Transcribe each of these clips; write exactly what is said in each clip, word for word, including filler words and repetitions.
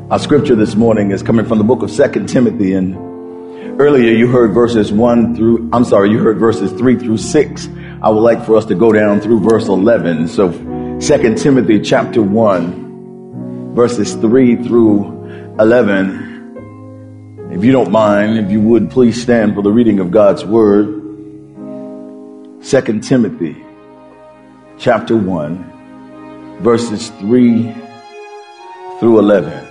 Our scripture this morning is coming from the book of Second Timothy, and earlier you heard verses one through, I'm sorry, you heard verses three through six. I would like for us to go down through verse eleven. So Second Timothy chapter one, verses three through eleven. If you don't mind, if you would, please stand for the reading of God's word. Second Timothy chapter one, verses three through eleven.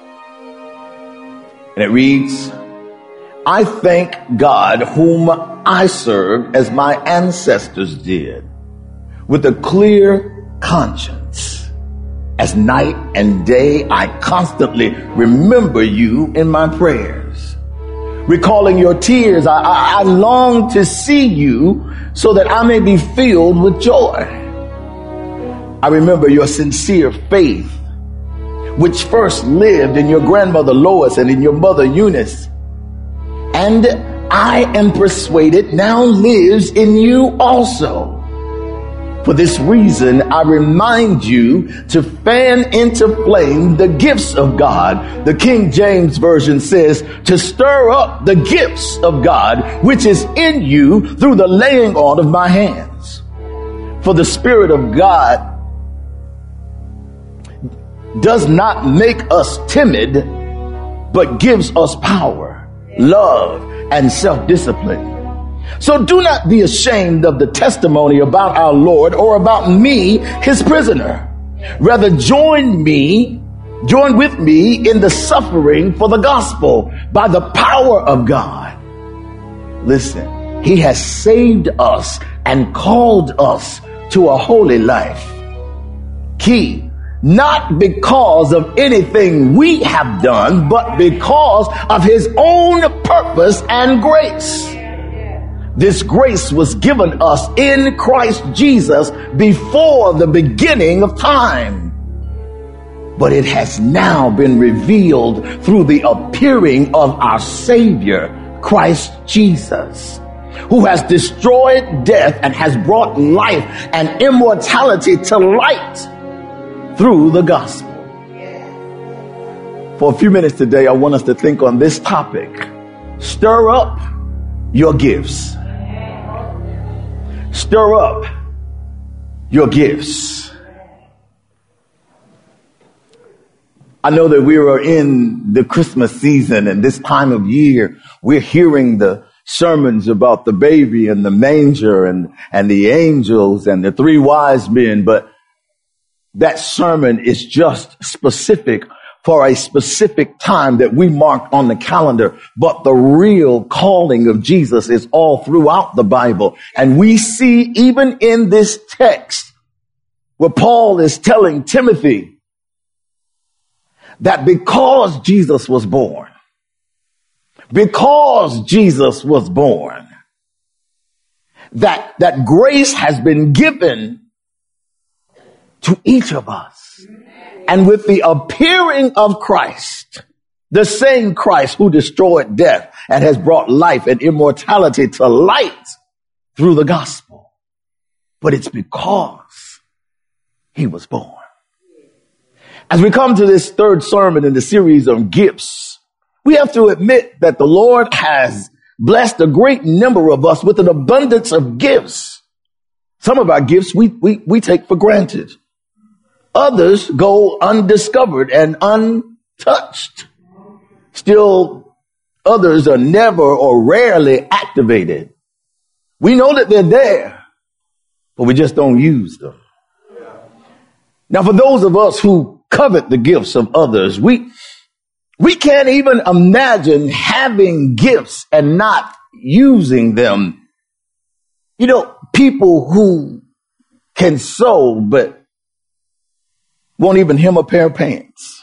And it reads, I thank God whom I serve as my ancestors did, with a clear conscience. As night and day I constantly remember you in my prayers. Recalling your tears, I, I, I long to see you so that I may be filled with joy. I remember your sincere faith, which first lived in your grandmother Lois and in your mother Eunice, and I am persuaded now lives in you also. For this reason, I remind you to fan into flame the gifts of God. The King James Version says to stir up the gifts of God, which is in you through the laying on of my hands. For the Spirit of God does not make us timid, but gives us power, love, and self-discipline. So do not be ashamed of the testimony about our Lord or about me, his prisoner. Rather join me, join with me in the suffering for the gospel by the power of God. Listen, he has saved us and called us to a holy life. Key. Not because of anything we have done, but because of his own purpose and grace. This grace was given us in Christ Jesus before the beginning of time. But it has now been revealed through the appearing of our Savior, Christ Jesus, who has destroyed death and has brought life and immortality to light through the gospel. For a few minutes today, I want us to think on this topic. Stir up your gifts. Stir up your gifts. I know that we are in the Christmas season, and this time of year, we're hearing the sermons about the baby and the manger and, and the angels and the three wise men, but that sermon is just specific for a specific time that we marked on the calendar. But the real calling of Jesus is all throughout the Bible. And we see even in this text where Paul is telling Timothy that because Jesus was born, because Jesus was born, that, that grace has been given to each of us. And with the appearing of Christ, the same Christ who destroyed death and has brought life and immortality to light through the gospel. But it's because he was born. As we come to this third sermon in the series on gifts, we have to admit that the Lord has blessed a great number of us with an abundance of gifts. Some of our gifts we, we, we take for granted. Others go undiscovered and untouched. Still, others are never or rarely activated. We know that they're there, but we just don't use them. Now, for those of us who covet the gifts of others, we, we can't even imagine having gifts and not using them. You know, people who can sew, but won't even hem a pair of pants.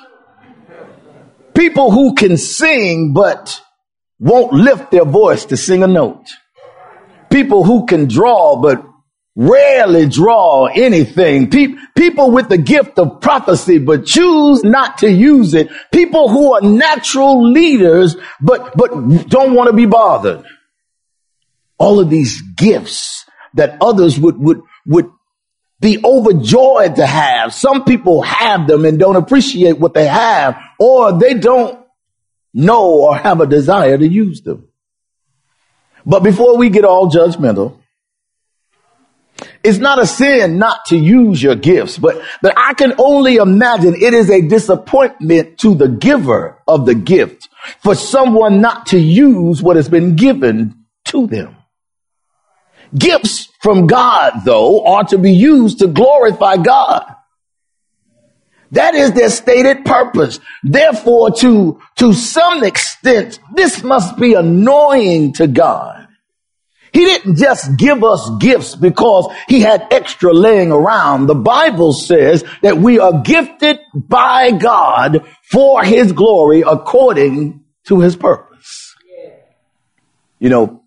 People who can sing but won't lift their voice to sing a note. People who can draw but rarely draw anything. Pe- people with the gift of prophecy but choose not to use it. People who are natural leaders but but don't want to be bothered. All of these gifts that others would would would be overjoyed to have. Some people have them and don't appreciate what they have, or they don't know or have a desire to use them. But before we get all judgmental, it's not a sin not to use your gifts, but, but I can only imagine it is a disappointment to the giver of the gift for someone not to use what has been given to them. Gifts from God, though, are to be used to glorify God. That is their stated purpose. Therefore, to, to some extent, this must be annoying to God. He didn't just give us gifts because he had extra laying around. The Bible says that we are gifted by God for his glory according to his purpose. You know,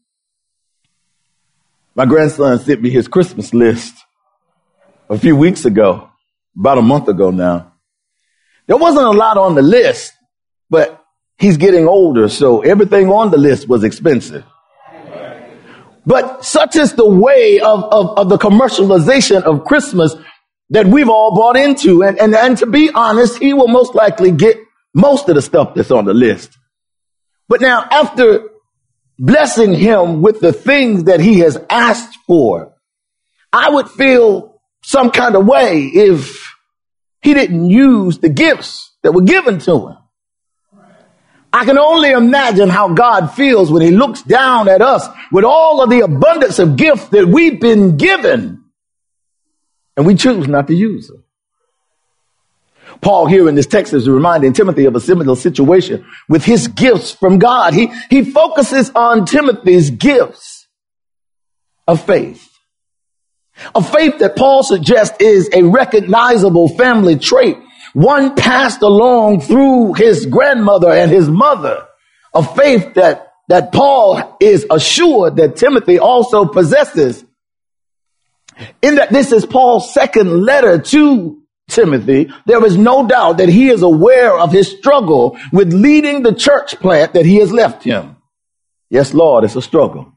my grandson sent me his Christmas list a few weeks ago, about a month ago now. There wasn't a lot on the list, but he's getting older, so everything on the list was expensive. But such is the way of, of, of the commercialization of Christmas that we've all bought into. And, and, and to be honest, he will most likely get most of the stuff that's on the list. But now, after blessing him with the things that he has asked for, I would feel some kind of way if he didn't use the gifts that were given to him. I can only imagine how God feels when he looks down at us with all of the abundance of gifts that we've been given, and we choose not to use them. Paul here in this text is reminding Timothy of a similar situation with his gifts from God. He, he focuses on Timothy's gifts of faith. A faith that Paul suggests is a recognizable family trait, one passed along through his grandmother and his mother, a faith that, that Paul is assured that Timothy also possesses. In that this is Paul's second letter to Timothy, there is no doubt that he is aware of his struggle with leading the church plant that he has left him. Yes, Lord, it's a struggle.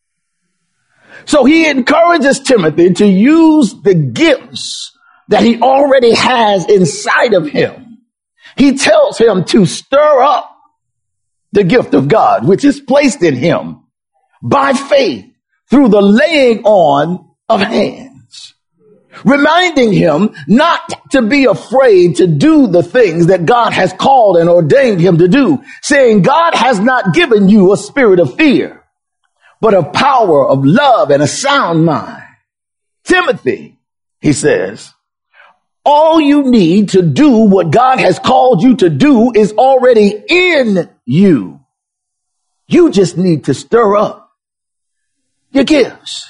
So he encourages Timothy to use the gifts that he already has inside of him. He tells him to stir up the gift of God, which is placed in him by faith through the laying on of hands, reminding him not to be afraid to do the things that God has called and ordained him to do, saying God has not given you a spirit of fear, but of power, of love, and a sound mind. Timothy, he says, all you need to do what God has called you to do is already in you. You just need to stir up your gifts.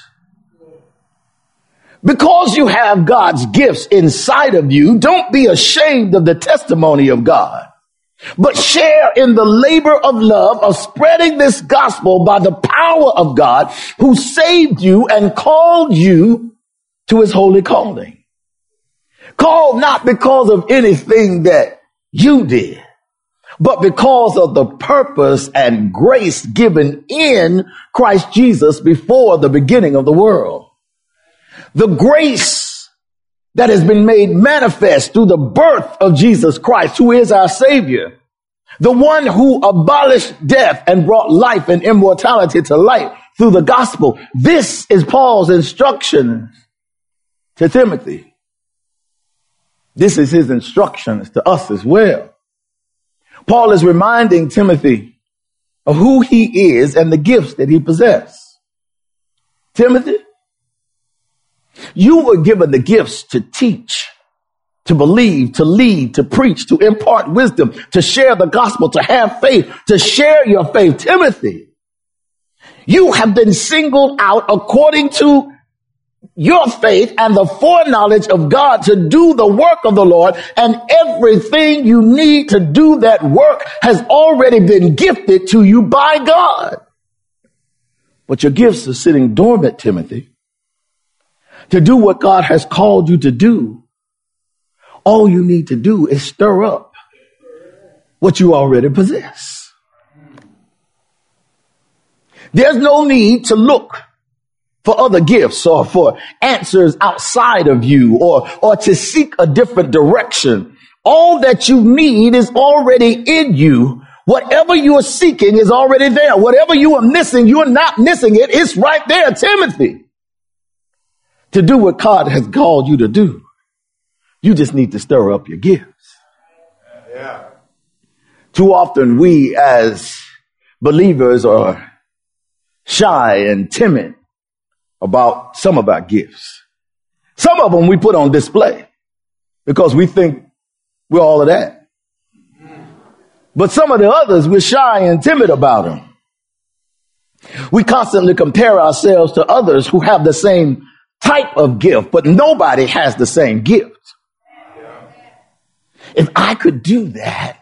Because you have God's gifts inside of you, don't be ashamed of the testimony of God, but share in the labor of love of spreading this gospel by the power of God who saved you and called you to his holy calling. Called not because of anything that you did, but because of the purpose and grace given in Christ Jesus before the beginning of the world. The grace that has been made manifest through the birth of Jesus Christ, who is our Savior, the one who abolished death and brought life and immortality to light through the gospel. This is Paul's instruction to Timothy. This is his instructions to us as well. Paul is reminding Timothy of who he is and the gifts that he possesses. Timothy, you were given the gifts to teach, to believe, to lead, to preach, to impart wisdom, to share the gospel, to have faith, to share your faith. Timothy, you have been singled out according to your faith and the foreknowledge of God to do the work of the Lord, and everything you need to do that work has already been gifted to you by God. But your gifts are sitting dormant, Timothy. To do what God has called you to do, all you need to do is stir up what you already possess. There's no need to look for other gifts or for answers outside of you or, or to seek a different direction. All that you need is already in you. Whatever you are seeking is already there. Whatever you are missing, you are not missing it. It's right there, Timothy. To do what God has called you to do, you just need to stir up your gifts. Yeah. Too often we as believers are shy and timid about some of our gifts. Some of them we put on display because we think we're all of that. But some of the others, we're shy and timid about them. We constantly compare ourselves to others who have the same type of gift, but nobody has the same gift. If I could do that,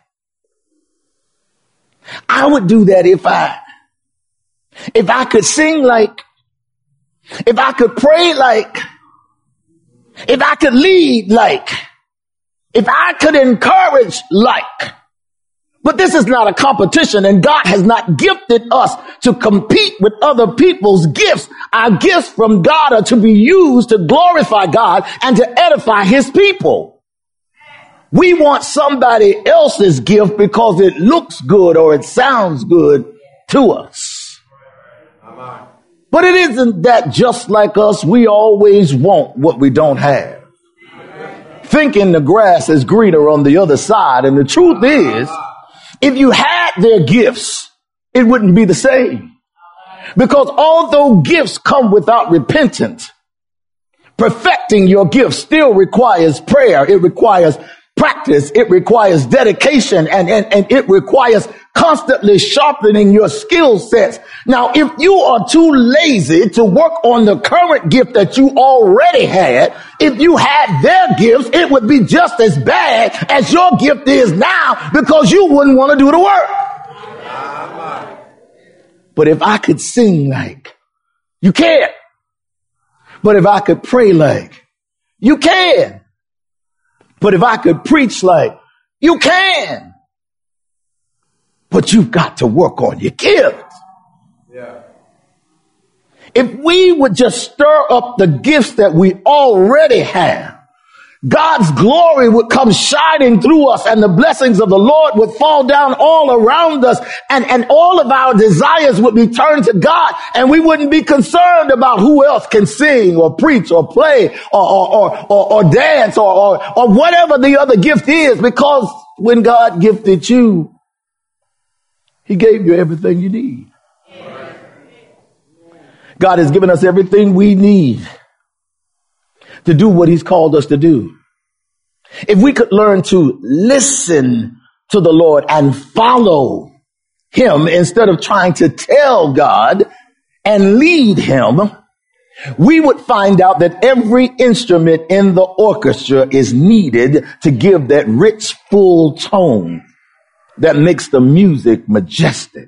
I would do that if I, if I could sing like, if I could pray like, if I could lead like, if I could encourage like. But this is not a competition, and God has not gifted us to compete with other people's gifts. Our gifts from God are to be used to glorify God and to edify his people. We want somebody else's gift because it looks good or it sounds good to us. But it isn't that just like us, we always want what we don't have, thinking the grass is greener on the other side. And the truth is, if you had their gifts, it wouldn't be the same. Because although gifts come without repentance, perfecting your gift still requires prayer. It requires practice. It requires dedication, and, and, and it requires constantly sharpening your skill sets. Now, if you are too lazy to work on the current gift that you already had, if you had their gifts, it would be just as bad as your gift is now because you wouldn't want to do the work. But if I could sing like, you can. But if I could pray like, you can. But if I could preach like, you can. But you've got to work on your gift. Yeah. If we would just stir up the gifts that we already have, God's glory would come shining through us, and the blessings of the Lord would fall down all around us, and, and all of our desires would be turned to God, and we wouldn't be concerned about who else can sing or preach or play or, or, or, or, or dance or, or, or whatever the other gift is, because when God gifted you, he gave you everything you need. God has given us everything we need to do what he's called us to do. If we could learn to listen to the Lord and follow him instead of trying to tell God and lead him, we would find out that every instrument in the orchestra is needed to give that rich, full tone that makes the music majestic.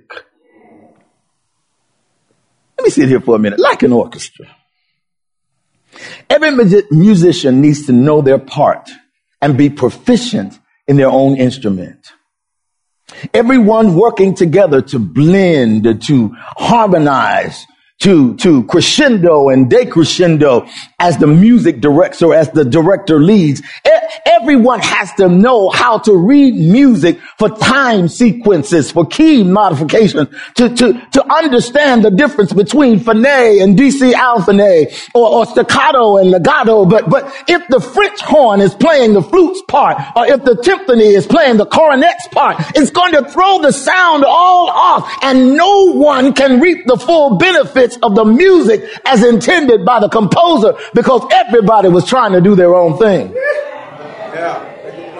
Let me sit here for a minute. Like an orchestra, every musician needs to know their part and be proficient in their own instrument. Everyone working together to blend, to harmonize, to, to crescendo and decrescendo as the music directs or as the director leads. E- everyone has to know how to read music for time sequences, for key modifications, to, to, to understand the difference between finale and D C alphinae or, or staccato and legato. But, but if the French horn is playing the flute's part, or if the timpani is playing the cornet's part, it's going to throw the sound all off, and no one can reap the full benefits of the music as intended by the composer, because everybody was trying to do their own thing. Yeah.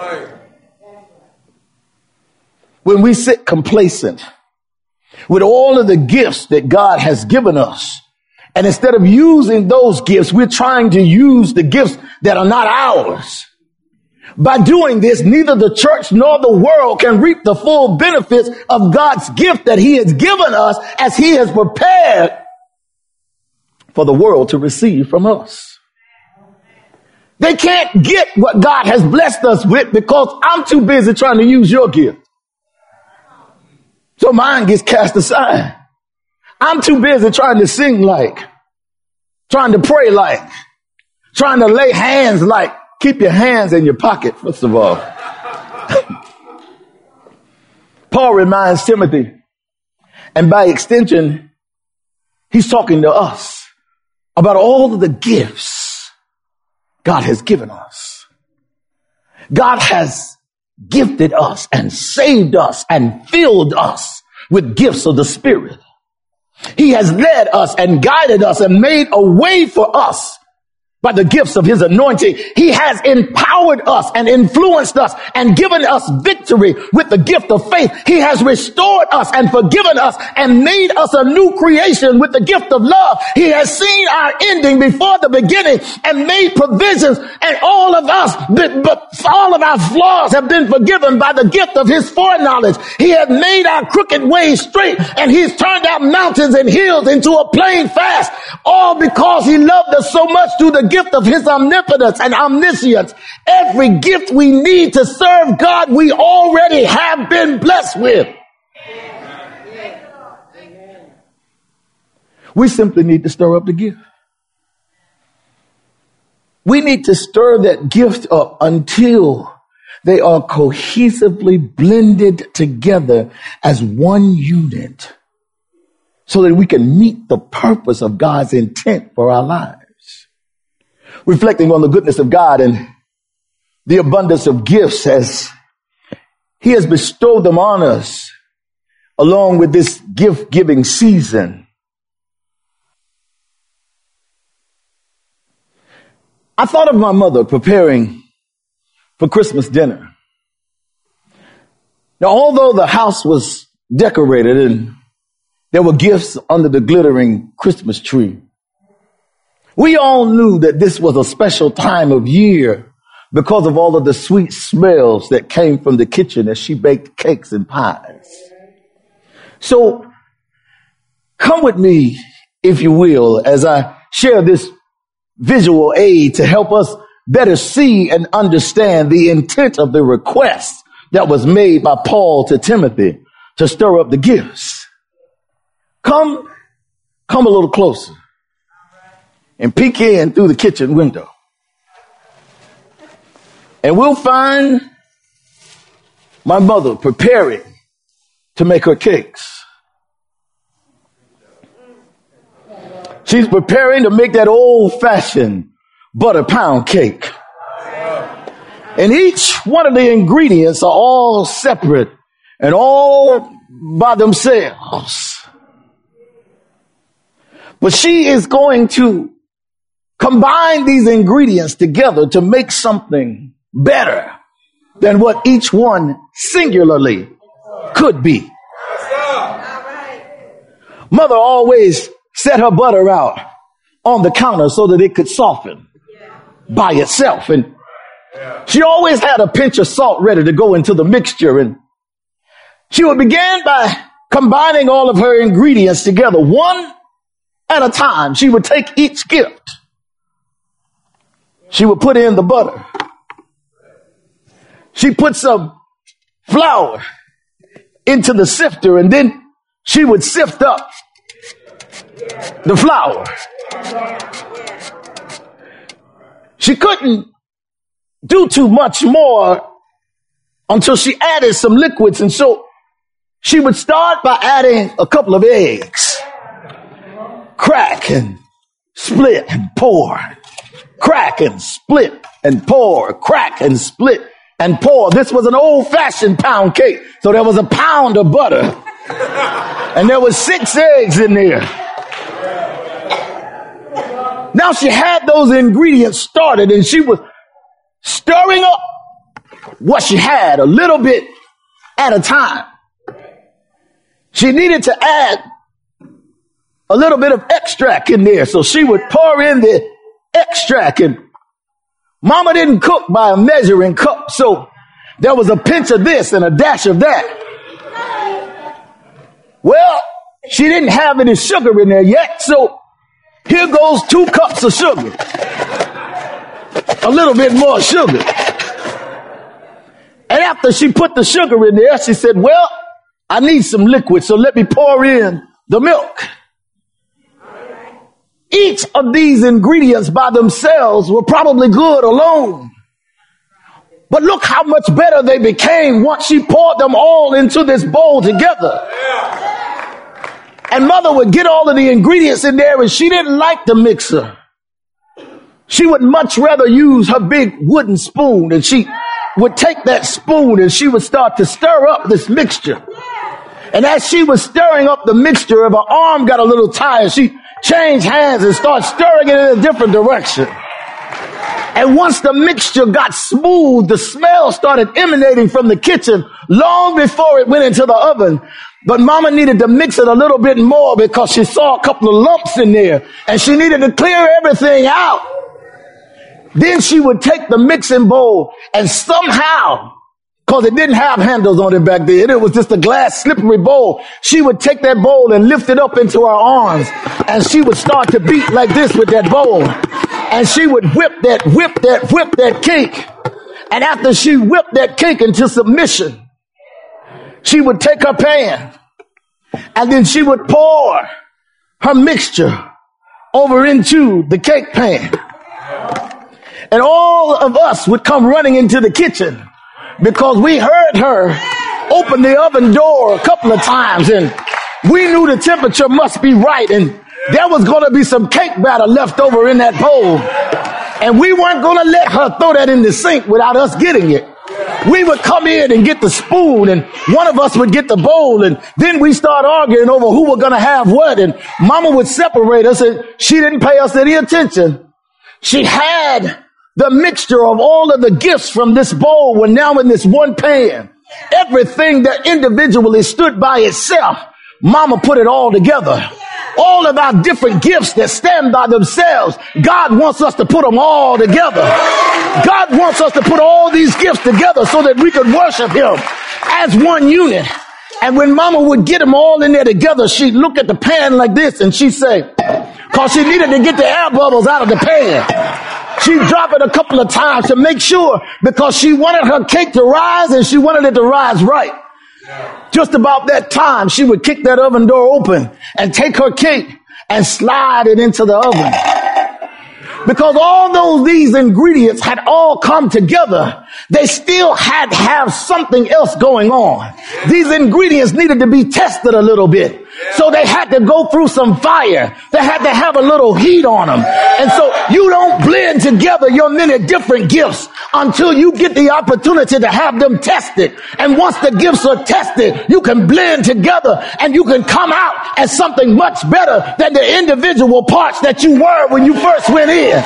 When we sit complacent with all of the gifts that God has given us, and instead of using those gifts, we're trying to use the gifts that are not ours. By doing this, neither the church nor the world can reap the full benefits of God's gift that he has given us, as he has prepared for the world to receive from us. They can't get what God has blessed us with because I'm too busy trying to use your gift. So mine gets cast aside. I'm too busy trying to sing like. trying to pray like, trying to lay hands like. Keep your hands in your pocket, first of all. Paul reminds Timothy, and by extension, he's talking to us about all of the gifts God has given us. God has gifted us and saved us and filled us with gifts of the Spirit. He has led us and guided us and made a way for us by the gifts of his anointing. He has empowered us and influenced us and given us victory with the gift of faith. He has restored us and forgiven us and made us a new creation with the gift of love. He has seen our ending before the beginning and made provisions, and all of us, but, but all of our flaws have been forgiven by the gift of his foreknowledge. He has made our crooked ways straight, and he's turned our mountains and hills into a plain fast, all because he loved us so much through the gift of his omnipotence and omniscience. Every gift we need to serve God, we already have been blessed with. We simply need to stir up the gift. We need to stir that gift up until they are cohesively blended together as one unit, so that we can meet the purpose of God's intent for our lives. Reflecting on the goodness of God and the abundance of gifts as he has bestowed them on us along with this gift-giving season, I thought of my mother preparing for Christmas dinner. Now, although the house was decorated and there were gifts under the glittering Christmas tree, we all knew that this was a special time of year because of all of the sweet smells that came from the kitchen as she baked cakes and pies. So come with me, if you will, as I share this visual aid to help us better see and understand the intent of the request that was made by Paul to Timothy to stir up the gifts. Come, come a little closer and peek in through the kitchen window. And we'll find my mother preparing to make her cakes. She's preparing to make that old-fashioned butter pound cake. And each one of the ingredients are all separate and all by themselves. But she is going to combine these ingredients together to make something better than what each one singularly could be. Mother always set her butter out on the counter so that it could soften by itself. And she always had a pinch of salt ready to go into the mixture. And she would begin by combining all of her ingredients together, one at a time. She would take each gift. She would put in the butter. She put some flour into the sifter, and then she would sift up the flour. She couldn't do too much more until she added some liquids, and so she would start by adding a couple of eggs. Crack and split and pour. Crack and split and pour. Crack and split and pour. This was an old-fashioned pound cake, so there was a pound of butter, and there was six eggs in there. Now she had those ingredients started, and she was stirring up what she had a little bit at a time. She needed to add a little bit of extract in there, so she would pour in the extract. And Mama didn't cook by a measuring cup, so there was a pinch of this and a dash of that. Well, she didn't have any sugar in there yet, so here goes two cups of sugar. A little bit more sugar. And after she put the sugar in there, she said, well, I need some liquid, so let me pour in the milk. Each of these ingredients by themselves were probably good alone. But look how much better they became once she poured them all into this bowl together. And mother would get all of the ingredients in there, and she didn't like the mixer. She would much rather use her big wooden spoon, and she would take that spoon and she would start to stir up this mixture. And as she was stirring up the mixture, if her arm got a little tired, she changed hands and started stirring it in a different direction. And once the mixture got smooth, the smell started emanating from the kitchen long before it went into the oven. But mama needed to mix it a little bit more because she saw a couple of lumps in there and she needed to clear everything out. Then she would take the mixing bowl and somehow, because it didn't have handles on it back then, it was just a glass slippery bowl, she would take that bowl and lift it up into her arms, and she would start to beat like this with that bowl. And she would whip that, whip that, whip that cake. And after she whipped that cake into submission, she would take her pan and then she would pour her mixture over into the cake pan. And all of us would come running into the kitchen because we heard her open the oven door a couple of times and we knew the temperature must be right and there was going to be some cake batter left over in that bowl. And we weren't going to let her throw that in the sink without us getting it. We would come in and get the spoon and one of us would get the bowl and then we start arguing over who were going to have what. And mama would separate us and she didn't pay us any attention. She had the mixture of all of the gifts from this bowl were now in this one pan. Everything that individually stood by itself, mama put it all together. All of our different gifts that stand by themselves, God wants us to put them all together. God wants us to put all these gifts together so that we could worship him as one unit. And when mama would get them all in there together, she'd look at the pan like this and she'd say, because she needed to get the air bubbles out of the pan, she'd drop it a couple of times to make sure, because she wanted her cake to rise and she wanted it to rise right. Just about that time, she would kick that oven door open and take her cake and slide it into the oven. Because all those these ingredients had all come together, they still had to have something else going on. These ingredients needed to be tested a little bit. So they had to go through some fire. They had to have a little heat on them. And so you don't blend together your many different gifts until you get the opportunity to have them tested. And once the gifts are tested, you can blend together and you can come out as something much better than the individual parts that you were when you first went in.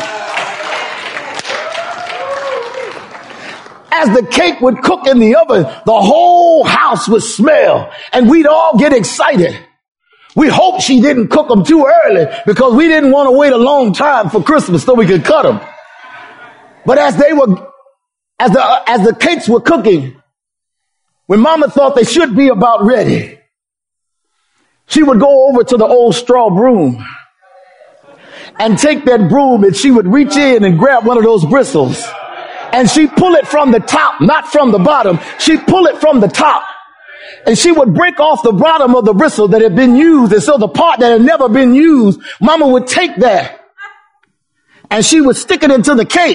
As the cake would cook in the oven, the whole house would smell and we'd all get excited. We hoped she didn't cook them too early because we didn't want to wait a long time for Christmas so we could cut them. But as they were, as the, as the cakes were cooking, when mama thought they should be about ready, she would go over to the old straw broom and take that broom and she would reach in and grab one of those bristles and she pull it from the top, not from the bottom. She pull it from the top. And she would break off the bottom of the bristle that had been used. And so the part that had never been used, mama would take that and she would stick it into the cake.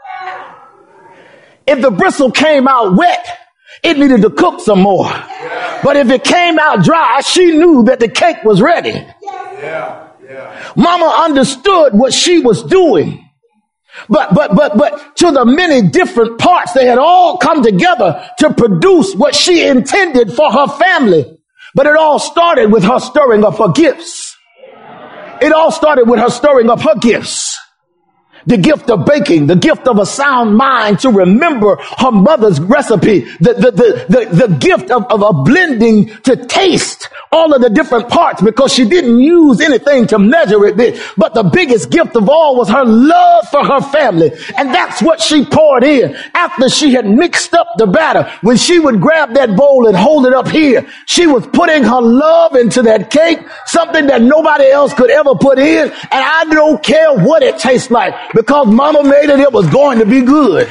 If the bristle came out wet, it needed to cook some more. But if it came out dry, she knew that the cake was ready. Yeah. Yeah. Mama understood what she was doing. But, but, but, but to the many different parts, they had all come together to produce what she intended for her family. But it all started with her stirring up her gifts. It all started with her stirring up her gifts. The gift of baking, the gift of a sound mind to remember her mother's recipe, the, the, the, the, the gift of, of a blending to taste all of the different parts because she didn't use anything to measure it with. But the biggest gift of all was her love for her family. And that's what she poured in after she had mixed up the batter. When she would grab that bowl and hold it up here, she was putting her love into that cake, something that nobody else could ever put in. And I don't care what it tastes like. Because mama made it, it was going to be good.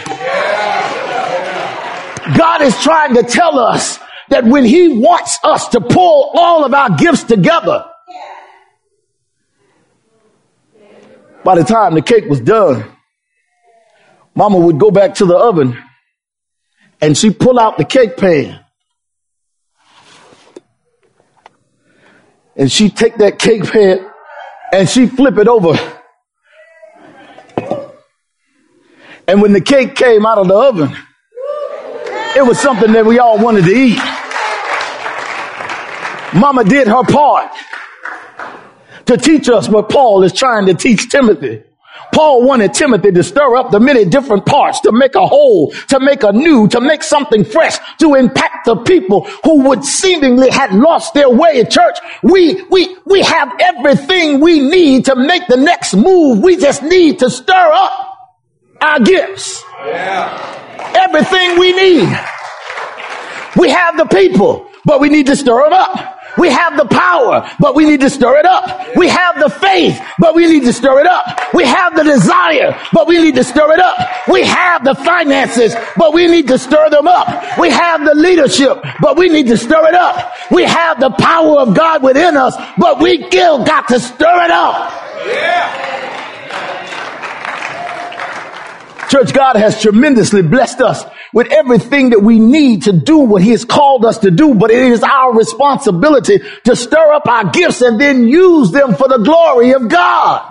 God is trying to tell us that when he wants us to pull all of our gifts together, By the time the cake was done, Mama would go back to the oven and she'd pull out the cake pan. And she'd take that cake pan and she'd flip it over. And when the cake came out of the oven, it was something that we all wanted to eat. Mama did her part to teach us what Paul is trying to teach Timothy. Paul wanted Timothy to stir up the many different parts, to make a whole, to make a new, to make something fresh, to impact the people who would seemingly had lost their way. Church, we, we, we have everything we need to make the next move. We just need to stir up our gifts. Yeah. Everything we need. We have the people, but we need to stir them up. We have the power, but we need to stir it up. We have the faith, but we need to stir it up. We have the desire, but we need to stir it up. We have the finances, but we need to stir them up. We have the leadership, but we need to stir it up. We have the power of God within us, but we still got to stir it up. Yeah. Church, God has tremendously blessed us with everything that we need to do what he has called us to do, but it is our responsibility to stir up our gifts and then use them for the glory of God.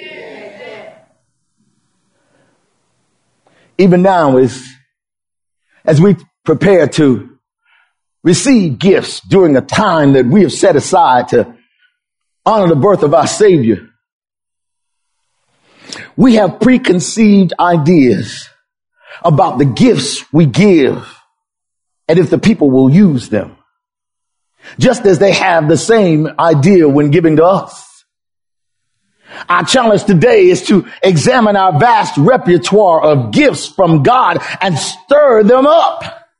Even now, as, as we prepare to receive gifts during a time that we have set aside to honor the birth of our Savior, we have preconceived ideas about the gifts we give and if the people will use them, just as they have the same idea when giving to us. Our challenge today is to examine our vast repertoire of gifts from God and stir them up.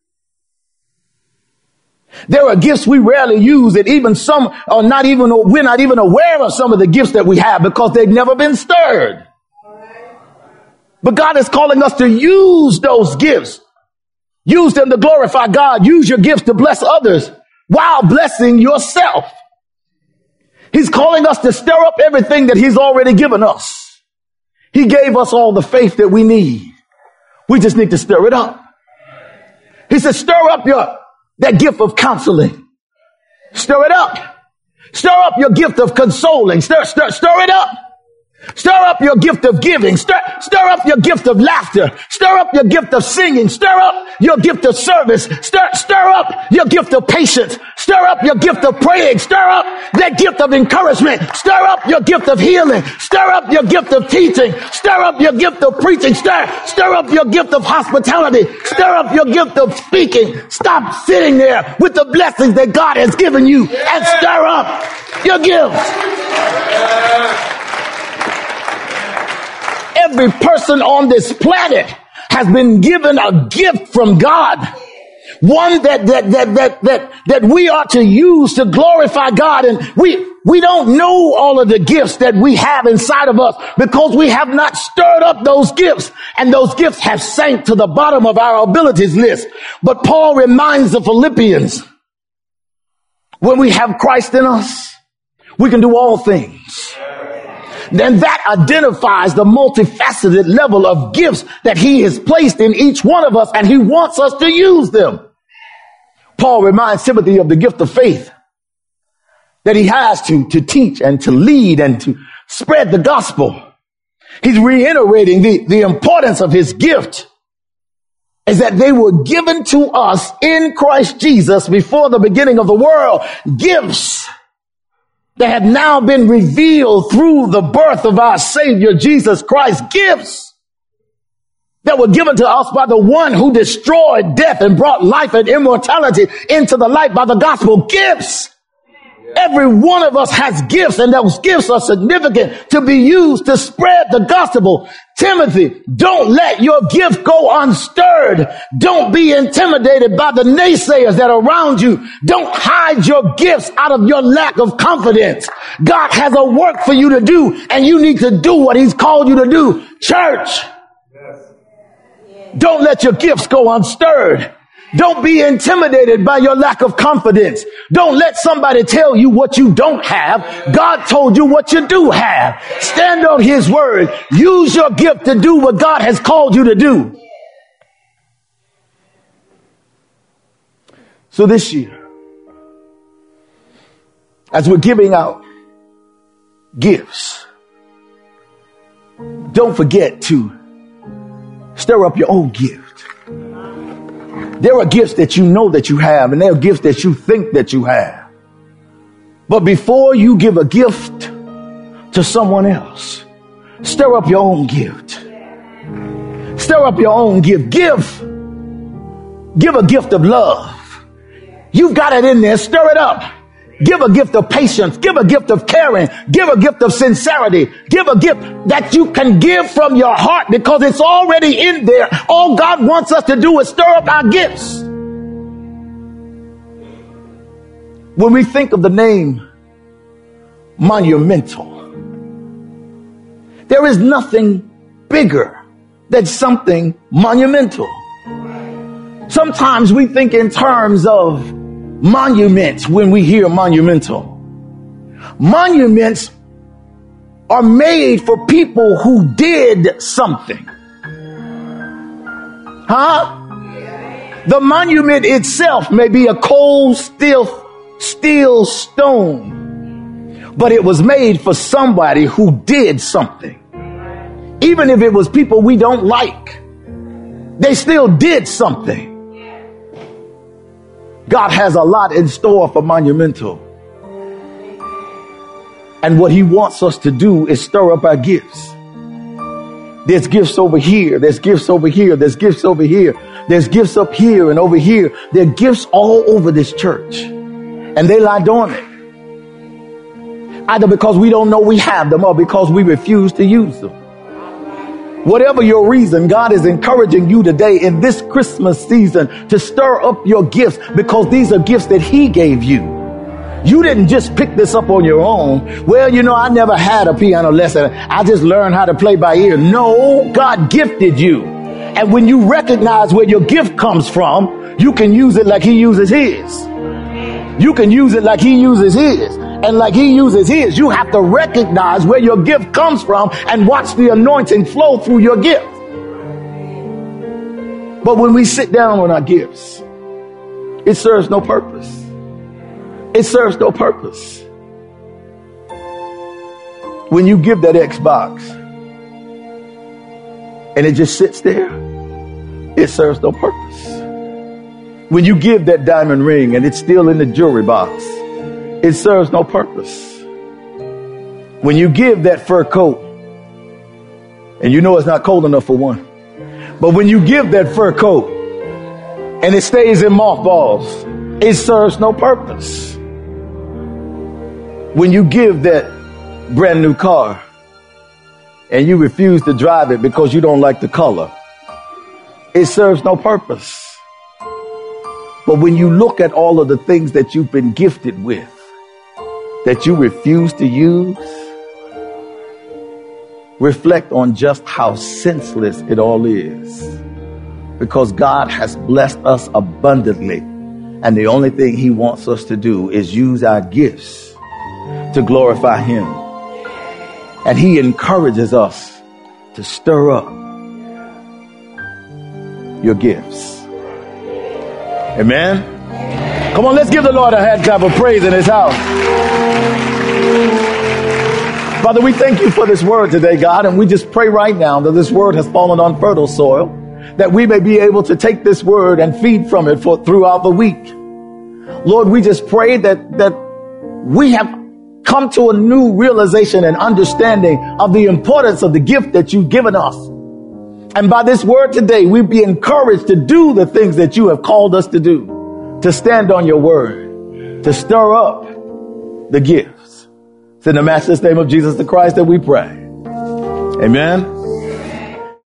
There are gifts we rarely use, and even some are not even, we're not even aware of some of the gifts that we have because they've never been stirred. But God is calling us to use those gifts. Use them to glorify God. Use your gifts to bless others while blessing yourself. He's calling us to stir up everything that he's already given us. He gave us all the faith that we need. We just need to stir it up. He said, stir up your, that gift of counseling. Stir it up. Stir up your gift of consoling. Stir, stir, stir it up. Stir up your gift of giving. Stir, stir up your gift of laughter. Stir up your gift of singing. Stir up your gift of service. Stir, stir up your gift of patience. Stir up your gift of praying. Stir up that gift of encouragement. Stir up your gift of healing. Stir up your gift of teaching. Stir up your gift of preaching. Stir, stir up your gift of hospitality. Stir up your gift of speaking. Stop sitting there with the blessings that God has given you and stir up your gifts. Every person on this planet has been given a gift from God. One that, that, that, that, that, that we are to use to glorify God. And we, we don't know all of the gifts that we have inside of us because we have not stirred up those gifts. And those gifts have sank to the bottom of our abilities list. But Paul reminds the Philippians, when we have Christ in us, we can do all things. Then that identifies the multifaceted level of gifts that he has placed in each one of us, and he wants us to use them. Paul reminds Timothy of the gift of faith that he has to, to teach and to lead and to spread the gospel. He's reiterating the, the importance of his gift is that they were given to us in Christ Jesus before the beginning of the world. Gifts that have now been revealed through the birth of our Savior, Jesus Christ. Gifts that were given to us by the one who destroyed death and brought life and immortality into the light by the gospel. Gifts. Every one of us has gifts, and those gifts are significant to be used to spread the gospel. Timothy, don't let your gift go unstirred. Don't be intimidated by the naysayers that are around you. Don't hide your gifts out of your lack of confidence. God has a work for you to do, and you need to do what he's called you to do. Church, don't let your gifts go unstirred. Don't be intimidated by your lack of confidence. Don't let somebody tell you what you don't have. God told you what you do have. Stand on his word. Use your gift to do what God has called you to do. So this year, as we're giving out gifts, don't forget to stir up your own gift. There are gifts that you know that you have, and there are gifts that you think that you have. But before you give a gift to someone else, stir up your own gift. Stir up your own gift. Give. Give a gift of love. You've got it in there. Stir it up. Give a gift of patience. Give a gift of caring. Give a gift of sincerity. Give a gift that you can give from your heart because it's already in there. All God wants us to do is stir up our gifts. When we think of the name monumental, there is nothing bigger than something monumental. Sometimes we think in terms of monuments when we hear monumental. Monuments are made for people who did something. Huh? The monument itself may be a cold steel, steel stone, but it was made for somebody who did something. Even if it was people we don't like, they still did something. God has a lot in store for monumental. And what he wants us to do is stir up our gifts. There's gifts over here. There's gifts over here. There's gifts over here. There's gifts up here and over here. There are gifts all over this church. And they lie dormant. Either because we don't know we have them or because we refuse to use them. Whatever your reason, God is encouraging you today in this Christmas season to stir up your gifts because these are gifts that he gave you. You didn't just pick this up on your own. Well, you know, I never had a piano lesson. I just learned how to play by ear. No, God gifted you. And when you recognize where your gift comes from, you can use it like he uses his. You can use it like he uses his. And like he uses his, you have to recognize where your gift comes from and watch the anointing flow through your gift. But when we sit down on our gifts, it serves no purpose. It serves no purpose. When you give that Xbox and it just sits there, it serves no purpose. When you give that diamond ring and it's still in the jewelry box, it serves no purpose. When you give that fur coat, and you know it's not cold enough for one, but when you give that fur coat and it stays in mothballs, it serves no purpose. When you give that brand new car and you refuse to drive it because you don't like the color, it serves no purpose. But when you look at all of the things that you've been gifted with, that you refuse to use, reflect on just how senseless it all is. Because God has blessed us abundantly. And the only thing he wants us to do is use our gifts to glorify him. And he encourages us to stir up your gifts. Amen. Come on, let's give the Lord a hand clap of praise in his house. Father, we thank you for this word today, God, and we just pray right now that this word has fallen on fertile soil, that we may be able to take this word and feed from it for throughout the week. Lord, we just pray that, that we have come to a new realization and understanding of the importance of the gift that you've given us. And by this word today, we be encouraged to do the things that you have called us to do, to stand on your word, to stir up the gifts. It's in the matchless name of Jesus the Christ that we pray. Amen.